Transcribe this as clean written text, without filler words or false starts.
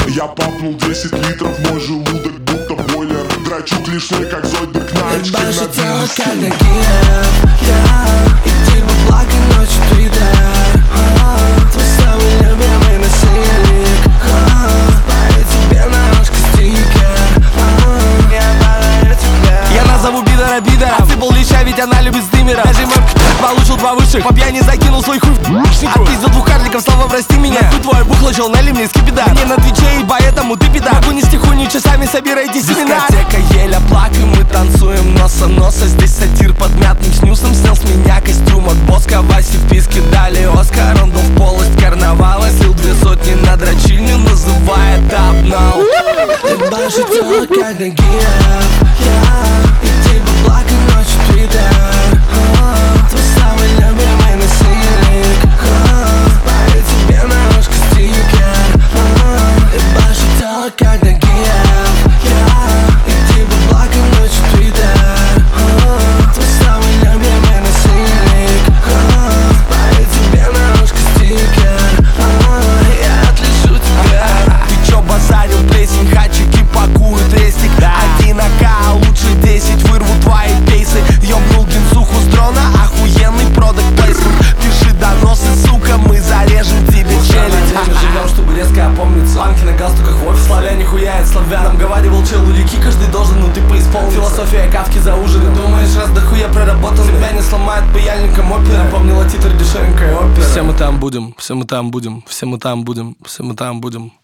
Я попнул 10 литров, мой желудок будто бойлер. Драчу клише, как Зойдберг на очке на Ебашит тело, виски. как Нагиев. И типа плакай ночью Твиттер. Твой самый любимый насильник. Ставит тебе на рожку стикер. Я подарю тебе. Я назову пидора пидором. Отсыпал леща, ведь она любит стримера. Даже мой получил 2 высших. По пьяни закинул свой хуй в отпиздил 2 карликов, слова прости меня. Хуй твой бухло, чел, налей мне скипидар. Мне на твиче, и поэтому ты пидор. Могу нести хуйню, часами собирайте семена. Дискотека, еля, плакай, мы танцуем носа носа. Здесь сатир под мятным снюсом. Снял с меня костюм от Боска. Васе в писке дали Оскар. Он был в полость карнавала. Слил 2 сотни на дрочильню, называет Up Now. Ебашит тело, как Нагиев. И типа плакай ночью Твиттер. Твой самый любимый насильник. Ставит тебе на рожку стикер. Ебашит тело, как Нагиев. И типа плакай ночью Твиттер. Твой самый любимый насильник. Ставит тебе на рожку стикер. Я отлежу тебя. Ты чё базарил, плесень, хачики пакуют рестик. 1К, лучше 10, вырву твои пейсы. Ёбнул гинсуху с дрона, охуенный продакт плейсмент. Пиши доносы, сука, мы зарежем тебе челюсть. Живем, чтобы резко опомниться. Ланки на галстуках в офис, славяне нихуя, славянам говаривал чел у реки, каждый должен, ну ты поисполнил. Философия Кавки за ужином. Думаешь, раз дохуя проработал, тебя не сломает паяльником опера. Напомнила титр дешевенькая опера. Все мы там будем, все мы там будем, все мы там будем, все мы там будем.